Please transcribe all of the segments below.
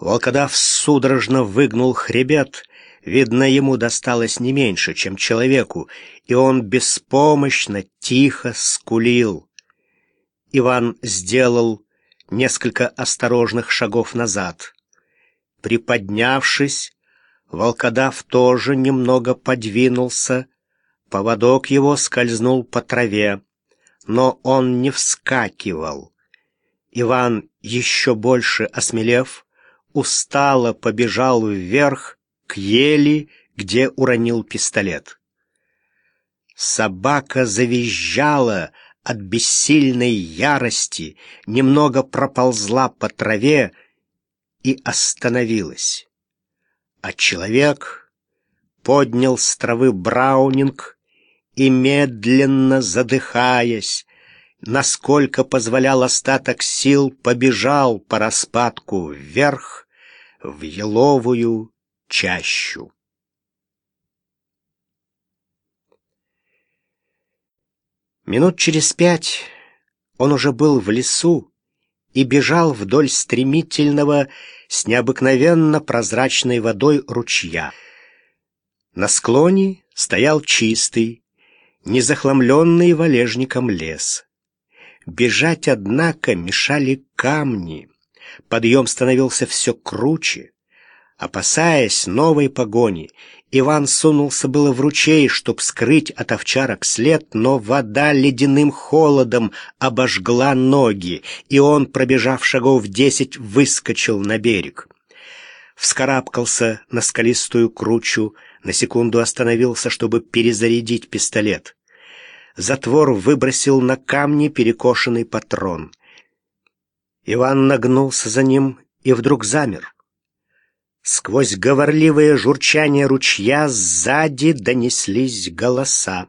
Волкодав судорожно выгнул хребет. Видно, ему досталось не меньше, чем человеку, и он беспомощно, тихо скулил. Иван сделал несколько осторожных шагов назад. Приподнявшись, волкодав тоже немного подвинулся. Поводок его скользнул по траве, но он не вскакивал. Иван, еще больше осмелев, устало побежал вверх к ели, где уронил пистолет. Собака завизжала от бессильной ярости, немного проползла по траве и остановилась. А человек поднял с травы браунинг и, медленно задыхаясь, насколько позволял остаток сил, побежал по распадку вверх в еловую чащу. Минут через 5 он уже был в лесу и бежал вдоль стремительного, с необыкновенно прозрачной водой ручья. На склоне стоял чистый, незахламленный валежником лес. Бежать, однако, мешали камни. Подъем становился все круче. Опасаясь новой погони, Иван сунулся было в ручей, чтоб скрыть от овчарок след, но вода ледяным холодом обожгла ноги, и он, пробежав шагов 10, выскочил на берег. Вскарабкался на скалистую кручу, на секунду остановился, чтобы перезарядить пистолет. Затвор выбросил на камни перекошенный патрон. Иван нагнулся за ним и вдруг замер. Сквозь говорливое журчание ручья сзади донеслись голоса.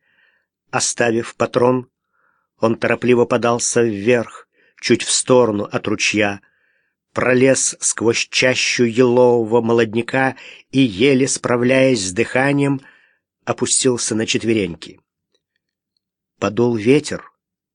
Оставив патрон, он торопливо подался вверх, чуть в сторону от ручья, пролез сквозь чащу елового молодняка и, еле справляясь с дыханием, опустился на четвереньки. Подул ветер,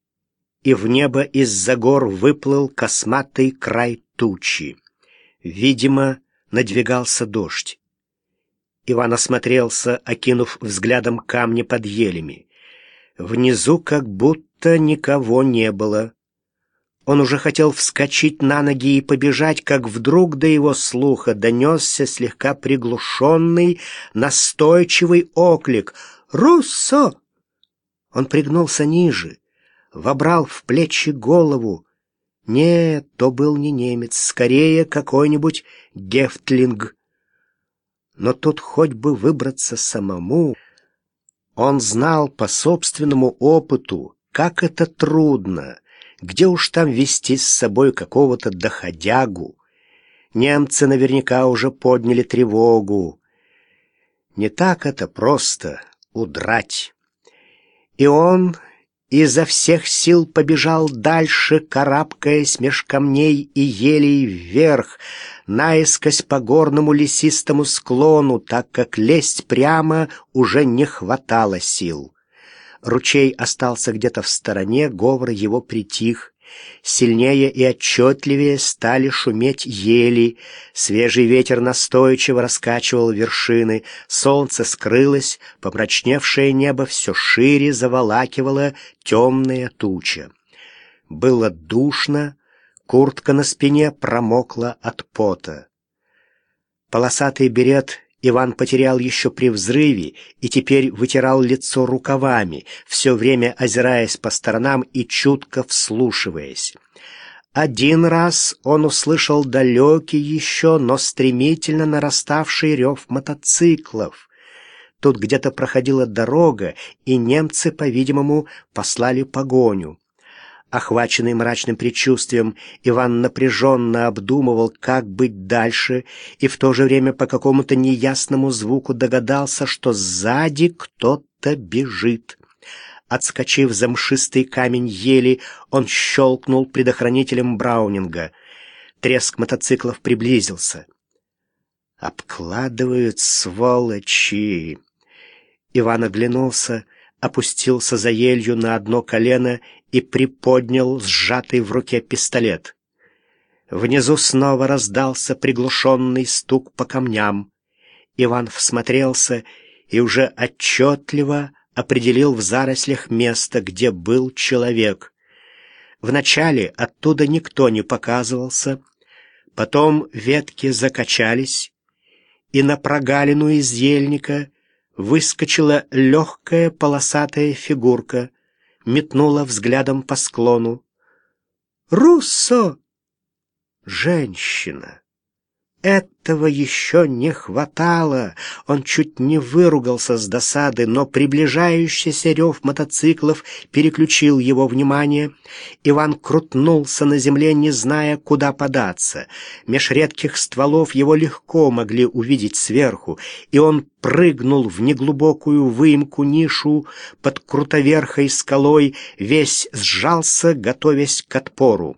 и в небо из-за гор выплыл косматый край тучи. Видимо, надвигался дождь. Иван осмотрелся, окинув взглядом камни под елями. Внизу как будто никого не было. Он уже хотел вскочить на ноги и побежать, как вдруг до его слуха донесся слегка приглушенный, настойчивый оклик: «Руссо!» Он пригнулся ниже, вобрал в плечи голову. Нет, то был не немец, скорее какой-нибудь гефтлинг. Но тут хоть бы выбраться самому. Он знал по собственному опыту, как это трудно, где уж там вести с собой какого-то доходягу. Немцы наверняка уже подняли тревогу. Не так это просто удрать. И он изо всех сил побежал дальше, карабкаясь меж камней и елей вверх, наискось по горному лесистому склону, так как лезть прямо уже не хватало сил. Ручей остался где-то в стороне, говор его притих. Сильнее и отчетливее стали шуметь ели, свежий ветер настойчиво раскачивал вершины, солнце скрылось, помрачневшее небо все шире заволакивало темная туча. Было душно, куртка на спине промокла от пота. Полосатый берет Иван потерял еще при взрыве и теперь вытирал лицо рукавами, все время озираясь по сторонам и чутко вслушиваясь. Один раз он услышал далекий еще, но стремительно нараставший рев мотоциклов. Тут где-то проходила дорога, и немцы, по-видимому, послали погоню. Охваченный мрачным предчувствием, Иван напряженно обдумывал, как быть дальше, и в то же время по какому-то неясному звуку догадался, что сзади кто-то бежит. Отскочив за мшистый камень ели, он щелкнул предохранителем браунинга. Треск мотоциклов приблизился. «Обкладывают, сволочи!» Иван оглянулся, опустился за елью на одно колено и приподнял сжатый в руке пистолет. Внизу снова раздался приглушенный стук по камням. Иван всмотрелся и уже отчетливо определил в зарослях место, где был человек. Вначале оттуда никто не показывался, потом ветки закачались, и на прогалину из ельника выскочила легкая полосатая фигурка, метнула взглядом по склону. «Руссо!» Женщина! Этого еще не хватало. Он чуть не выругался с досады, но приближающийся рев мотоциклов переключил его внимание. Иван крутнулся на земле, не зная, куда податься. Меж редких стволов его легко могли увидеть сверху, и он прыгнул в неглубокую выемку-нишу под крутоверхой скалой, весь сжался, готовясь к отпору.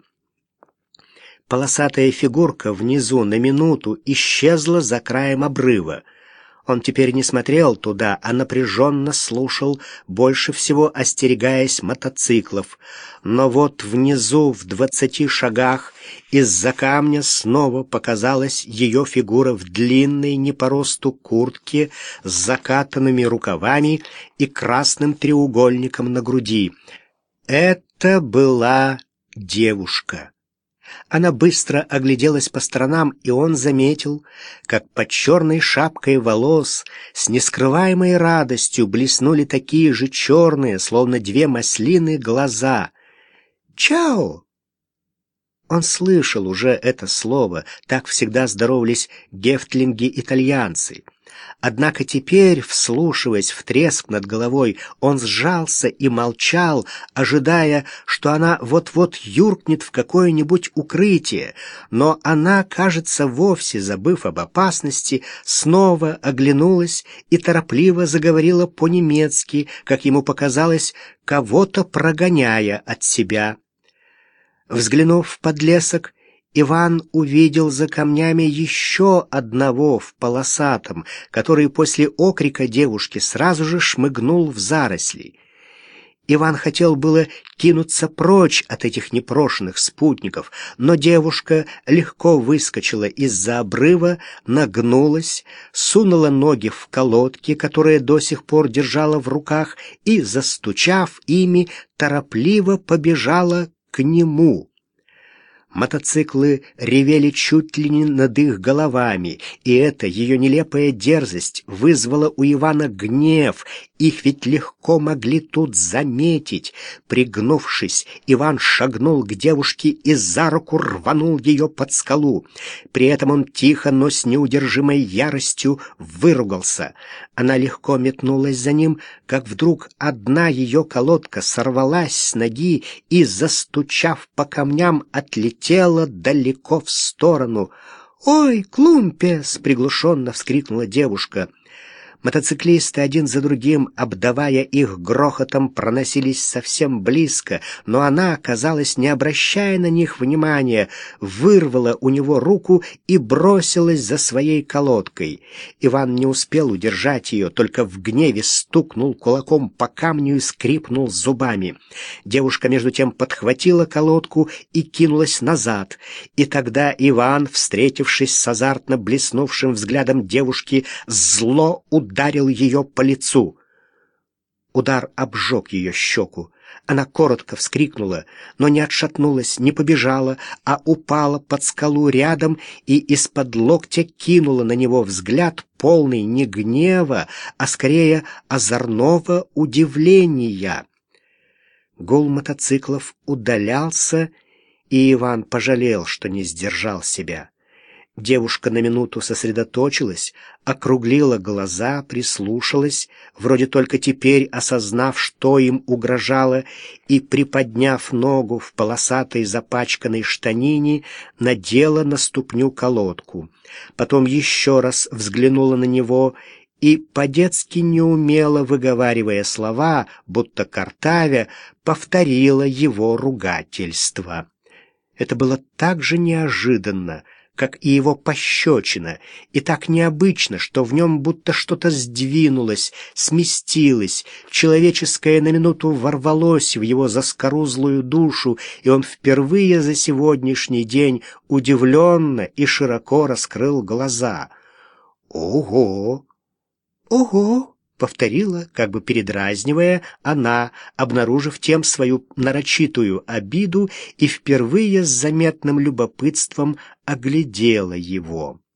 Полосатая фигурка внизу на минуту исчезла за краем обрыва. Он теперь не смотрел туда, а напряженно слушал, больше всего остерегаясь мотоциклов. Но вот внизу, в 20 шагах, из-за камня снова показалась ее фигура в длинной не по росту куртке с закатанными рукавами и красным треугольником на груди. Это была девушка. Она быстро огляделась по сторонам, и он заметил, как под черной шапкой волос с нескрываемой радостью блеснули такие же черные, словно две маслины, глаза. «Чао!» Он слышал уже это слово, так всегда здоровались гефтлинги-итальянцы. Однако теперь, вслушиваясь в треск над головой, он сжался и молчал, ожидая, что она вот-вот юркнет в какое-нибудь укрытие, но она, кажется, вовсе забыв об опасности, снова оглянулась и торопливо заговорила по-немецки, как ему показалось, кого-то прогоняя от себя. Взглянув в подлесок, Иван увидел за камнями еще одного в полосатом, который после окрика девушки сразу же шмыгнул в заросли. Иван хотел было кинуться прочь от этих непрошенных спутников, но девушка легко выскочила из-за обрыва, нагнулась, сунула ноги в колодки, которые до сих пор держала в руках, и, застучав ими, торопливо побежала к нему. Мотоциклы ревели чуть ли не над их головами, и эта ее нелепая дерзость вызвала у Ивана гнев. Их ведь легко могли тут заметить. Пригнувшись, Иван шагнул к девушке и за руку рванул ее под скалу. При этом он тихо, но с неудержимой яростью выругался. Она легко метнулась за ним, как вдруг одна ее колодка сорвалась с ноги и, застучав по камням, отлетела далеко в сторону. «Ой, Клумпес!» — приглушенно вскрикнула девушка. Мотоциклисты один за другим, обдавая их грохотом, проносились совсем близко, но она, казалось, не обращая на них внимания, вырвала у него руку и бросилась за своей колодкой. Иван не успел удержать ее, только в гневе стукнул кулаком по камню и скрипнул зубами. Девушка между тем подхватила колодку и кинулась назад, и тогда Иван, встретившись с азартно блеснувшим взглядом девушки, зло ударил ее по лицу. Удар обжег ее щеку. Она коротко вскрикнула, но не отшатнулась, не побежала, а упала под скалу рядом и из-под локтя кинула на него взгляд, полный не гнева, а скорее озорного удивления. Гул мотоциклов удалялся, и Иван пожалел, что не сдержал себя. Девушка на минуту сосредоточилась, округлила глаза, прислушалась, вроде только теперь осознав, что им угрожало, и, приподняв ногу в полосатой запачканной штанине, надела на ступню колодку. Потом еще раз взглянула на него и, по-детски неумело выговаривая слова, будто картавя, повторила его ругательство. Это было так же неожиданно, как и его пощечина, и так необычно, что в нем будто что-то сдвинулось, сместилось, человеческое на минуту ворвалось в его заскорузлую душу, и он впервые за сегодняшний день удивленно и широко раскрыл глаза. «Ого! Ого!» — повторила, как бы передразнивая, она, обнаружив тем свою нарочитую обиду, и впервые с заметным любопытством оглядела его.